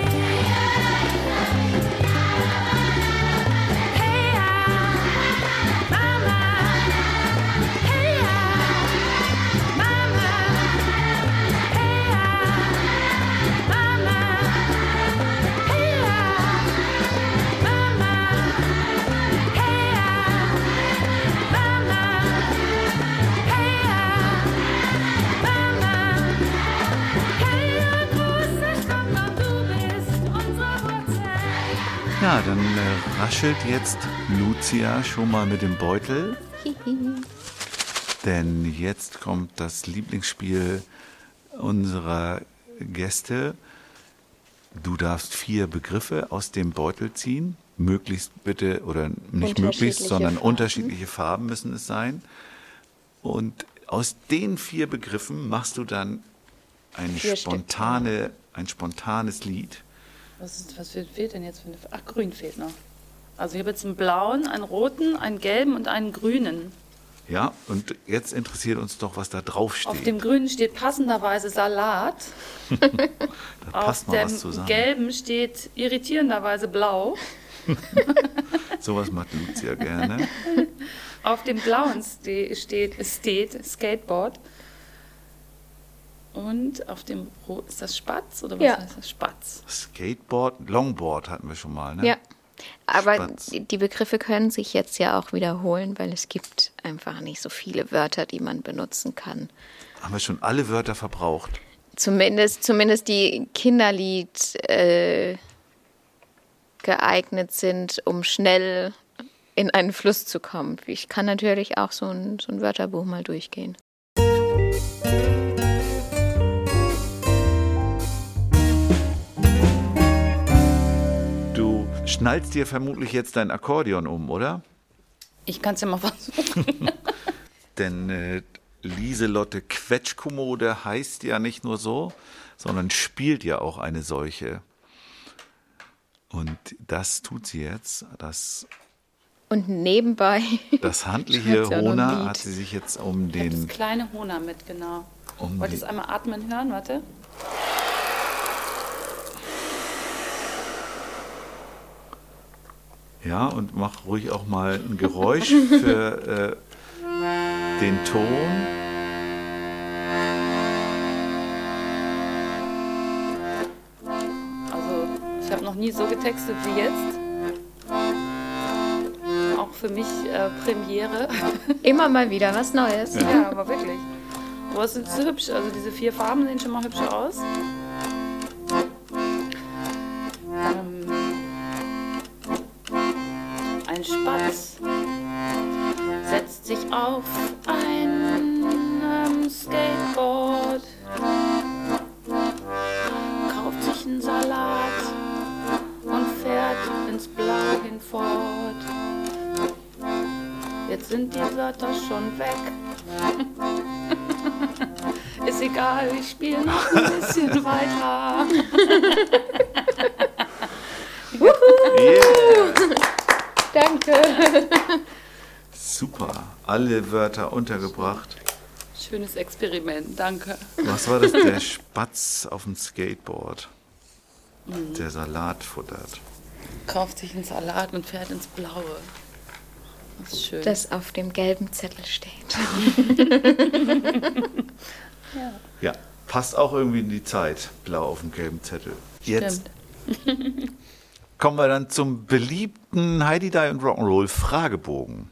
Hey ja, Mama, hey ja, Mama, hey ja, Mama, hey ja, Mama, hey ja, Mama, hey ja, Mama, hey und wo ist der Stammbaum, du bist unsere Wurzel. Ja, dann äh, raschelt jetzt Lucia schon mal mit dem Beutel, denn jetzt kommt das Lieblingsspiel unserer Gäste. Du darfst vier Begriffe aus dem Beutel ziehen, möglichst bitte, oder nicht möglichst, sondern Farben. unterschiedliche Farben müssen es sein. Und aus den vier Begriffen machst du dann eine Vier Stück, spontane, ein spontanes Lied. Was, ist, was fehlt denn jetzt für eine... Ach, grün fehlt noch. Also ich habe jetzt einen blauen, einen roten, einen gelben und einen grünen. Ja, und jetzt interessiert uns doch, was da drauf steht. Auf dem grünen steht passenderweise Salat. da Auf passt mal was dem zusammen. gelben steht irritierenderweise blau. Sowas macht Lucia gerne. Auf dem blauen ste steht, steht Skateboard. Und auf dem roten, ist das Spatz oder was Ja. heißt das? Spatz. Skateboard, Longboard hatten wir schon mal, ne? Ja, aber Spatz. die, die Begriffe können sich jetzt ja auch wiederholen, weil es gibt einfach nicht so viele Wörter, die man benutzen kann. Haben wir schon alle Wörter verbraucht? Zumindest, zumindest die Kinderlied äh, geeignet sind, um schnell in einen Fluss zu kommen. Ich kann natürlich auch so ein, so ein Wörterbuch mal durchgehen. Du schnallst dir vermutlich jetzt dein Akkordeon um, oder? Ich kann es ja mal versuchen. Denn äh, Lieselotte Quetschkommode heißt ja nicht nur so, sondern spielt ja auch eine solche. Und das tut sie jetzt. Das, Und nebenbei. das handliche schreibt sie auch noch ein Hona Lied. hat sie sich jetzt um Ich habe das den. kleine Hona mit, genau. Um Wollt die- ihr es einmal atmen hören? Warte. Ja, und mach ruhig auch mal ein Geräusch für äh, den Ton. Also, ich habe noch nie so getextet wie jetzt. Auch für mich äh, Premiere. Immer mal wieder was Neues. Ja, aber wirklich. Aber es ist so hübsch. Also diese vier Farben sehen schon mal hübscher aus. Ähm, ein Spatz setzt sich auf ein ähm, Skateboard, kauft sich einen Salat und fährt ins Blau hinfort. Jetzt sind die Wörter schon weg. Ist egal, ich spiele noch ein bisschen weiter. Yeah. Danke. Super, alle Wörter untergebracht. Schönes Experiment, danke. Was war das? Der Spatz auf dem Skateboard. Der Salat futtert. Kauft sich einen Salat und fährt ins Blaue. Das ist schön. Das auf dem gelben Zettel steht. Ja, passt auch irgendwie in die Zeit. Blau auf dem gelben Zettel. Jetzt Stimmt. kommen wir dann zum beliebten Heidi Die und Rock'n'Roll Fragebogen.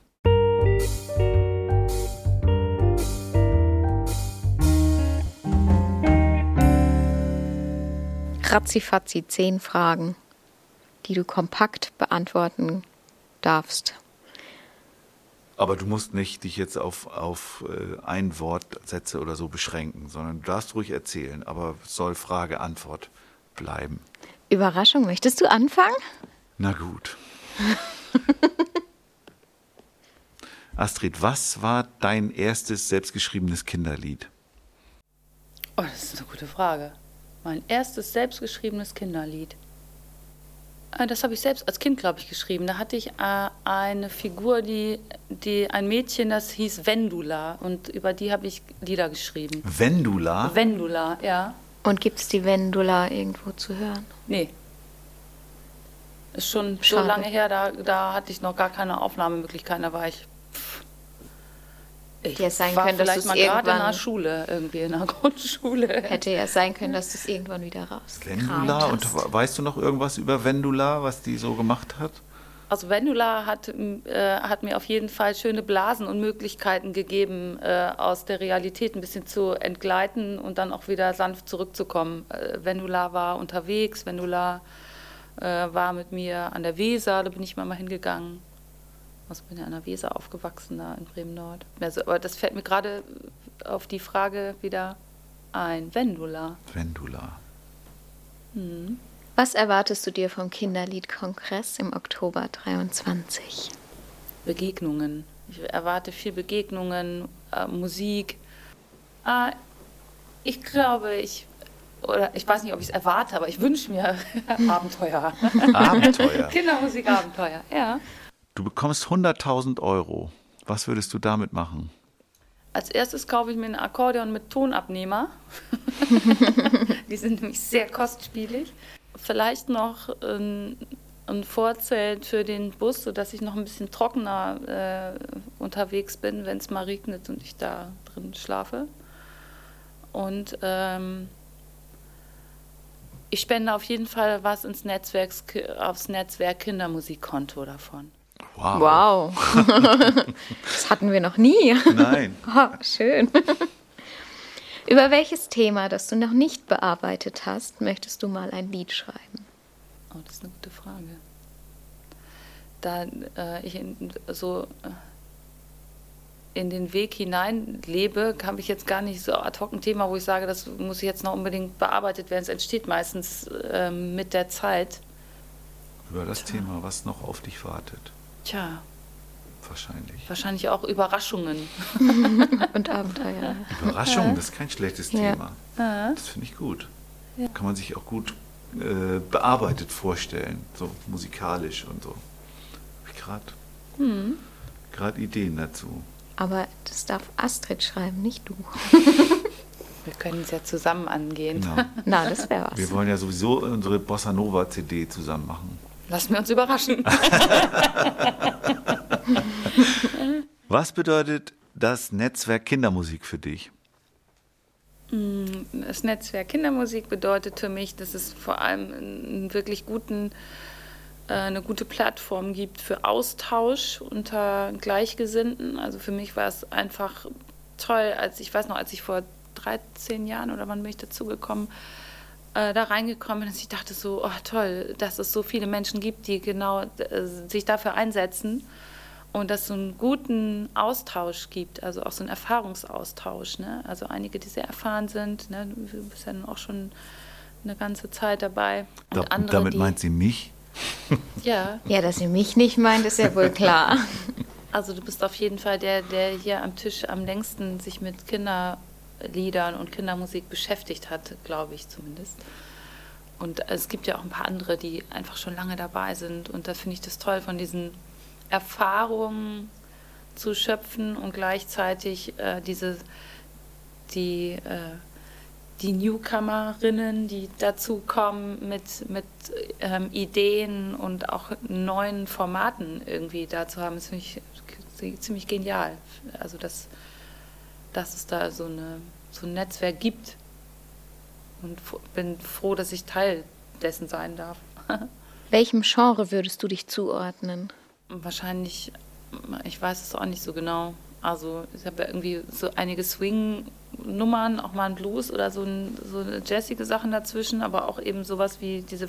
Ratzifatzi, zehn Fragen, die du kompakt beantworten darfst. Aber du musst nicht dich jetzt auf, auf äh, ein Wort, Sätze oder so beschränken, sondern du darfst ruhig erzählen, aber es soll Frage-Antwort bleiben. Überraschung, möchtest du anfangen? Na gut. Astrid, was war dein erstes selbstgeschriebenes Kinderlied? Oh, das ist eine gute Frage. Mein erstes selbstgeschriebenes Kinderlied. Äh, Das habe ich selbst als Kind, glaube ich, geschrieben. Da hatte ich äh, eine Figur, die, die ein Mädchen, das hieß Wendula. Und über die habe ich Lieder geschrieben. Wendula? Wendula, ja. Und gibt es die Wendula irgendwo zu hören? Nee. Ist schon so Schade. lange her, da, da hatte ich noch gar keine Aufnahmemöglichkeiten. Da war ich. pff, Ich Hätte ja sein war können, dass vielleicht du's mal gerade in der irgendwann- Schule, irgendwie in der Grundschule. Hätte ja sein können, dass du es irgendwann wieder rausgekramt Wendula? Und hast. we- weißt du noch irgendwas über Wendula, was die so gemacht hat? Also Wendula hat, äh, hat mir auf jeden Fall schöne Blasen und Möglichkeiten gegeben, äh, aus der Realität ein bisschen zu entgleiten und dann auch wieder sanft zurückzukommen. Äh, Wendula war unterwegs, Wendula äh, war mit mir an der Weser, da bin ich mal hingegangen. Ich bin ja an der Weser aufgewachsen, da in Bremen-Nord. Also, aber das fällt mir gerade auf die Frage wieder ein. Wendula. Wendula. Hm. Was erwartest du dir vom Kinderliedkongress im Oktober dreiundzwanzig? Begegnungen. Ich erwarte viel Begegnungen, äh, Musik. Äh, ich glaube, ich, oder ich weiß nicht, ob ich es erwarte, aber ich wünsche mir Abenteuer. Abenteuer. Kindermusik, Abenteuer, ja. Du bekommst hunderttausend Euro. Was würdest du damit machen? Als erstes kaufe ich mir ein Akkordeon mit Tonabnehmer. Die sind nämlich sehr kostspielig. Vielleicht noch ein, ein Vorzelt für den Bus, sodass ich noch ein bisschen trockener äh, unterwegs bin, wenn es mal regnet und ich da drin schlafe. Und ähm, ich spende auf jeden Fall was ins Netzwerk, aufs Netzwerk Kindermusikkonto davon. Wow. Wow, das hatten wir noch nie. Nein. Oh, schön. Über welches Thema, das du noch nicht bearbeitet hast, möchtest du mal ein Lied schreiben? Oh, das ist eine gute Frage. Da äh, ich in, so äh, in den Weg hinein lebe, habe ich jetzt gar nicht so ad hoc ein Thema, wo ich sage, das muss jetzt noch unbedingt bearbeitet werden. Es entsteht meistens äh, mit der Zeit. Über das Thema, was noch auf dich wartet. Tja, wahrscheinlich. Wahrscheinlich auch Überraschungen. Und Abenteuer. Überraschung, das ist kein schlechtes Ja. Thema. Ja. Das finde ich gut. Kann man sich auch gut äh, bearbeitet vorstellen, so musikalisch und so. Hab ich gerade Hm. gerade Ideen dazu. Aber das darf Astrid schreiben, nicht du. Wir können es ja zusammen angehen. Genau. Na, das wäre was. Wir wollen ja sowieso unsere Bossa Nova C D zusammen machen. Lassen wir uns überraschen. Was bedeutet das Netzwerk Kindermusik für dich? Das Netzwerk Kindermusik bedeutet für mich, dass es vor allem einen wirklich guten, äh, eine gute Plattform gibt für Austausch unter Gleichgesinnten. Also für mich war es einfach toll, als ich weiß noch, als ich vor dreizehn Jahren oder wann bin ich dazugekommen, äh, da reingekommen bin, dass ich dachte so, oh toll, dass es so viele Menschen gibt, die genau äh, sich dafür einsetzen. Und dass es so einen guten Austausch gibt, also auch so einen Erfahrungsaustausch. Ne? Also einige, die sehr erfahren sind, ne? Du bist ja auch schon eine ganze Zeit dabei. Und Da, andere, damit die, meint sie mich? Ja, Ja, dass sie mich nicht meint, ist ja wohl klar. also du bist auf jeden Fall der, der hier am Tisch am längsten sich mit Kinderliedern und Kindermusik beschäftigt hat, glaube ich zumindest. Und es gibt ja auch ein paar andere, die einfach schon lange dabei sind. Und da finde ich das toll, von diesen Erfahrungen zu schöpfen und gleichzeitig äh, diese, die, äh, die Newcomerinnen, die dazukommen mit, mit ähm, Ideen und auch neuen Formaten irgendwie dazu haben, das finde ich ziemlich genial. Also, dass, dass es da so, eine, so ein Netzwerk gibt. Und f- bin froh, dass ich Teil dessen sein darf. Welchem Genre würdest du dich zuordnen? Wahrscheinlich, ich weiß es auch nicht so genau. Also ich habe ja irgendwie so einige Swing-Nummern, auch mal ein Blues oder so, ein, so jazzige Sachen dazwischen, aber auch eben sowas wie diese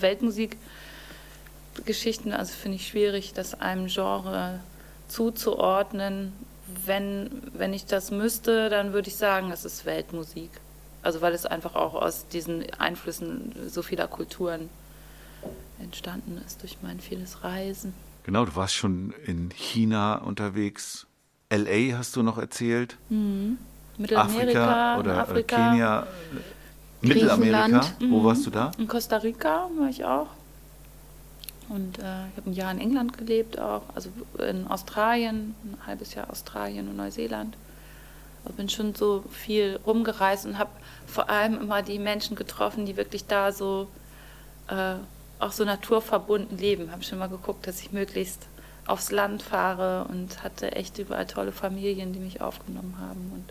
Weltmusik-Geschichten. Also finde ich schwierig, das einem Genre zuzuordnen. Wenn, wenn ich das müsste, dann würde ich sagen, es ist Weltmusik. Also weil es einfach auch aus diesen Einflüssen so vieler Kulturen entstanden ist durch mein vieles Reisen. Genau, du warst schon in China unterwegs. L A hast du noch erzählt. Mittelamerika, Afrika oder Afrika, Kenia. äh, Mittelamerika. Griechenland. Wo warst du da? in Costa Rica war ich auch. Und äh, ich habe ein Jahr in England gelebt auch, also in Australien, ein halbes Jahr Australien und Neuseeland. Ich bin schon so viel rumgereist und habe vor allem immer die Menschen getroffen, die wirklich da so äh, auch so naturverbunden leben. Habe schon mal geguckt, dass ich möglichst aufs Land fahre und hatte echt überall tolle Familien, die mich aufgenommen haben. Und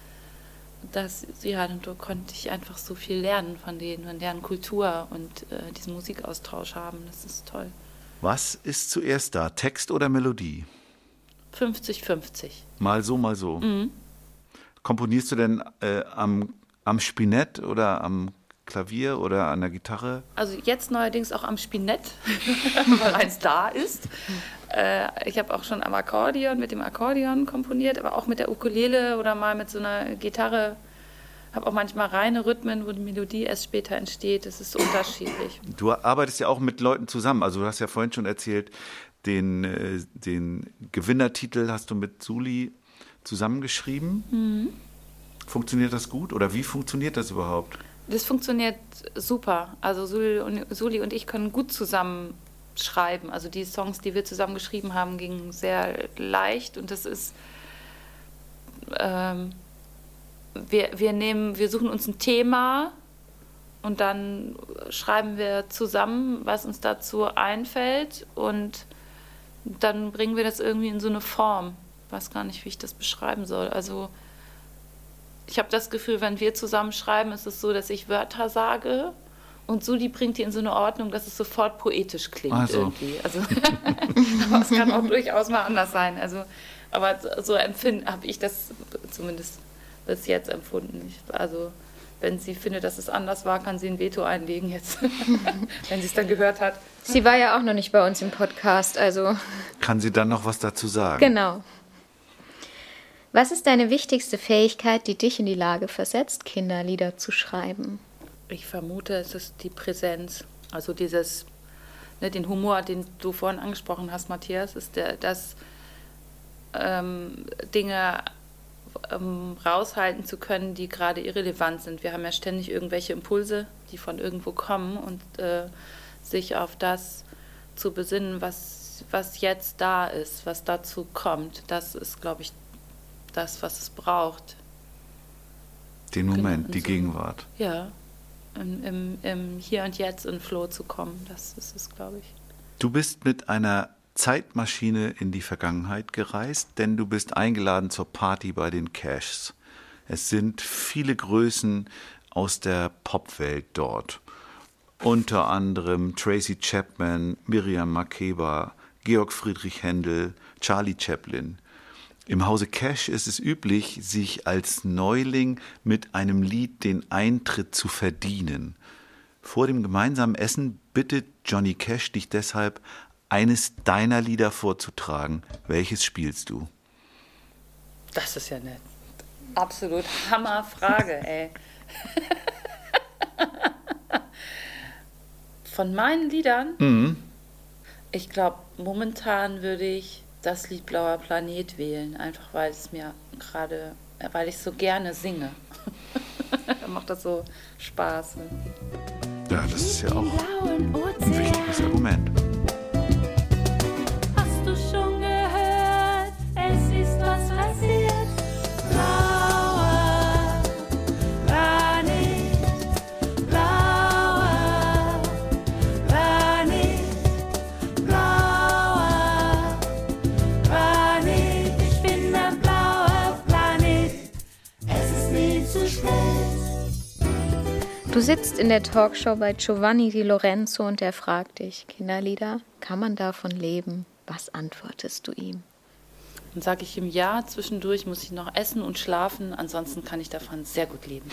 das, ja, und da konnte ich einfach so viel lernen von denen, von deren Kultur und äh, diesen Musikaustausch haben. Das ist toll. Was ist zuerst da, Text oder Melodie? fünfzig fünfzig. Mal so, mal so. Mhm. Komponierst du denn äh, am, am Spinett oder am Klavier oder an der Gitarre? Also jetzt neuerdings auch am Spinett, weil eins da ist. Äh, ich habe auch schon am Akkordeon, mit dem Akkordeon komponiert, aber auch mit der Ukulele oder mal mit so einer Gitarre. Habe auch manchmal reine Rhythmen, wo die Melodie erst später entsteht. Das ist unterschiedlich. Du arbeitest ja auch mit Leuten zusammen. Also du hast ja vorhin schon erzählt, den, äh, den Gewinnertitel hast du mit Suli zusammengeschrieben. Mhm. Funktioniert das gut oder wie funktioniert das überhaupt? Das funktioniert super. Also Suli und, Suli und ich können gut zusammen schreiben. Also die Songs, die wir zusammen geschrieben haben, gingen sehr leicht. Und das ist, ähm, wir, wir nehmen, wir suchen uns ein Thema und dann schreiben wir zusammen, was uns dazu einfällt. Und dann bringen wir das irgendwie in so eine Form. Ich weiß gar nicht, wie ich das beschreiben soll. Also ich habe das Gefühl, wenn wir zusammen schreiben, ist es so, dass ich Wörter sage und Suli bringt die in so eine Ordnung, dass es sofort poetisch klingt Ach so. irgendwie. Also, aber es kann auch durchaus mal anders sein. Also, aber so empfinden habe ich das zumindest bis jetzt empfunden. Ich, also wenn sie findet, dass es anders war, kann sie ein Veto einlegen jetzt, wenn sie es dann gehört hat. Sie war ja auch noch nicht bei uns im Podcast, also Kann sie dann noch was dazu sagen? genau. Was ist deine wichtigste Fähigkeit, die dich in die Lage versetzt, Kinderlieder zu schreiben? Ich vermute, es ist die Präsenz, also dieses, ne, den Humor, den du vorhin angesprochen hast, Matthias, ist der, das, ähm, Dinge ähm, raushalten zu können, die gerade irrelevant sind. Wir haben ja ständig irgendwelche Impulse, die von irgendwo kommen und äh, sich auf das zu besinnen, was, was jetzt da ist, was dazu kommt. Das ist, glaube ich, das, was es braucht. Den Moment, Genau, die so, Gegenwart. Ja, im, im, im Hier und Jetzt in Flow zu kommen, das ist es, glaube ich. Du bist mit einer Zeitmaschine in die Vergangenheit gereist, denn du bist eingeladen zur Party bei den Cashs. Es sind viele Größen aus der Popwelt dort. Unter anderem Tracy Chapman, Miriam Makeba, Georg Friedrich Händel, Charlie Chaplin. Im Hause Cash ist es üblich, sich als Neuling mit einem Lied den Eintritt zu verdienen. Vor dem gemeinsamen Essen bittet Johnny Cash dich deshalb, eines deiner Lieder vorzutragen. Welches spielst du? Das ist ja eine absolut Hammerfrage, ey. Von meinen Liedern? Mhm. Ich glaube, momentan würde ich das Lied Blauer Planet wählen, einfach weil es mir gerade, weil ich so gerne singe. Da macht das so Spaß. Ja, das ist ja auch ein wichtiges Argument. Hast du schon gehört, es ist was passiert? Blauer Planet, blauer Planet, blauer Planet. Ich bin ein blauer Planet, es ist nie zu spät. Du sitzt in der Talkshow bei Giovanni Di Lorenzo und er fragt dich, Kinderlieder, kann man davon leben? Was antwortest du ihm? Dann sage ich ihm, ja, zwischendurch muss ich noch essen und schlafen, ansonsten kann ich davon sehr gut leben.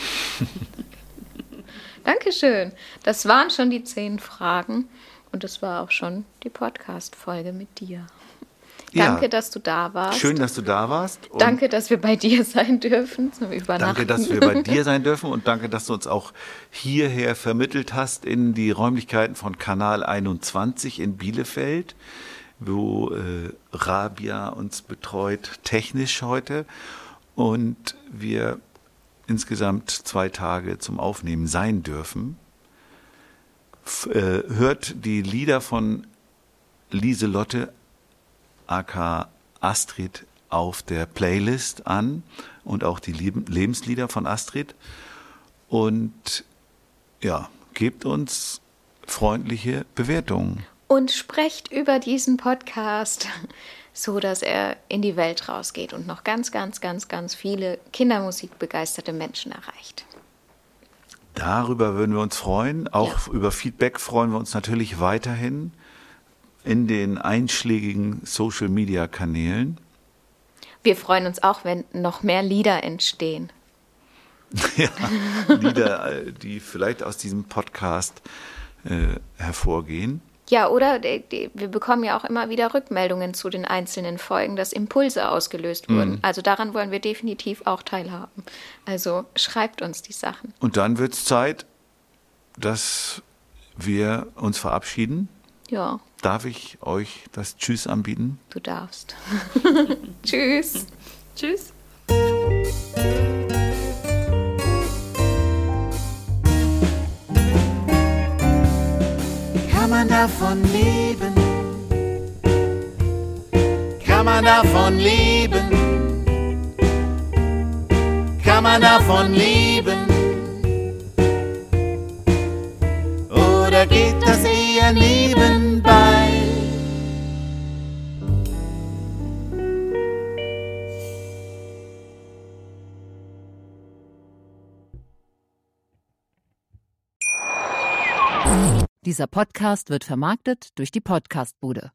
Dankeschön. Das waren schon die zehn Fragen und das war auch schon die Podcast-Folge mit dir. Ja, Danke, dass du da warst. Schön, dass du da warst. Und Danke, dass wir bei dir sein dürfen zum Übernachten. danke, dass wir bei dir sein dürfen und danke, dass du uns auch hierher vermittelt hast in die Räumlichkeiten von Kanal einundzwanzig in Bielefeld, wo äh, Rabia uns betreut, technisch heute. Und wir insgesamt zwei Tage zum Aufnehmen sein dürfen. F- äh, hört die Lieder von Lieselotte aka Astrid auf der Playlist an und auch die Leb- Lebenslieder von Astrid und ja, gebt uns freundliche Bewertungen. Und sprecht über diesen Podcast, so dass er in die Welt rausgeht und noch ganz, ganz, ganz, ganz viele kindermusikbegeisterte Menschen erreicht. Darüber würden wir uns freuen. Auch Ja. über Feedback freuen wir uns natürlich weiterhin in den einschlägigen Social-Media-Kanälen. Wir freuen uns auch, wenn noch mehr Lieder entstehen. Ja, Lieder, äh, die vielleicht aus diesem Podcast äh, hervorgehen. Ja, oder die, die, wir bekommen ja auch immer wieder Rückmeldungen zu den einzelnen Folgen, dass Impulse ausgelöst wurden. Mhm. Also daran wollen wir definitiv auch teilhaben. Also schreibt uns die Sachen. Und dann wird es Zeit, dass wir uns verabschieden. Ja, Darf ich euch das Tschüss anbieten? du darfst. Tschüss. Tschüss. Kann man davon leben? Kann man davon leben? Kann man davon leben? Oder geht das eher nebenbei? Dieser Podcast wird vermarktet durch die Podcastbude.